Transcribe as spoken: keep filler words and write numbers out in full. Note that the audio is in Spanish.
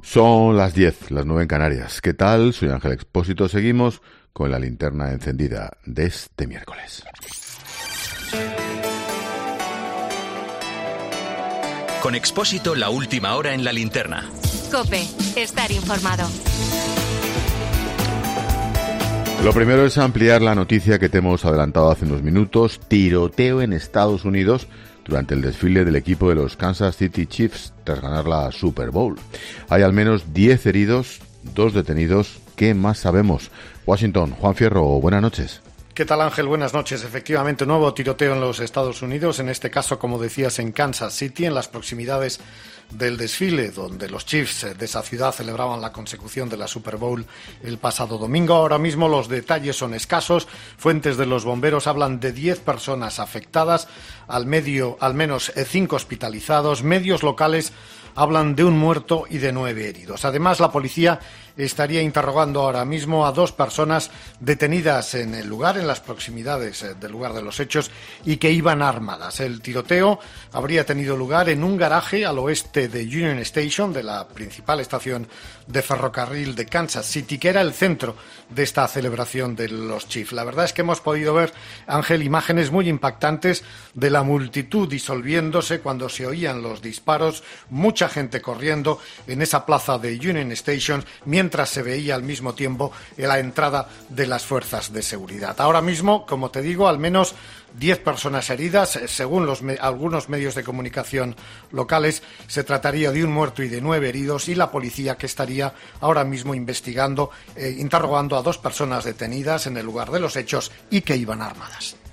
Son las diez, las nueve en Canarias. ¿Qué tal? Soy Ángel Expósito. Seguimos con la linterna encendida de este miércoles. Con Expósito, la última hora en la linterna. COPE, estar informado. Lo primero es ampliar la noticia que te hemos adelantado hace unos minutos. Tiroteo en Estados Unidos durante el desfile del equipo de los Kansas City Chiefs tras ganar la Super Bowl. Hay al menos diez heridos, dos detenidos. ¿Qué más sabemos? Washington, Juan Fierro, buenas noches. ¿Qué tal, Ángel? Buenas noches. Efectivamente, nuevo tiroteo en los Estados Unidos, en este caso, como decías, en Kansas City, en las proximidades del desfile, donde los Chiefs de esa ciudad celebraban la consecución de la Super Bowl el pasado domingo. Ahora mismo los detalles son escasos. Fuentes de los bomberos hablan de diez personas afectadas, al, medio, al menos cinco hospitalizados. Medios locales hablan de un muerto y de nueve heridos. Además, la policía estaría interrogando ahora mismo a dos personas detenidas en el lugar, en las proximidades del lugar de los hechos, y que iban armadas. El tiroteo habría tenido lugar en un garaje al oeste de Union Station, de la principal estación de ferrocarril de Kansas City, que era el centro de esta celebración de los Chiefs. La verdad es que hemos podido ver, Ángel, imágenes muy impactantes de la multitud disolviéndose cuando se oían los disparos, mucha gente corriendo en esa plaza de Union Station, mientras se veía al mismo tiempo la entrada de las fuerzas de seguridad. Ahora mismo, como te digo, al menos diez personas heridas. Según los me- algunos medios de comunicación locales, se trataría de un muerto y de nueve heridos, y la policía que estaría ahora mismo investigando, eh, interrogando a dos personas detenidas en el lugar de los hechos y que iban armadas.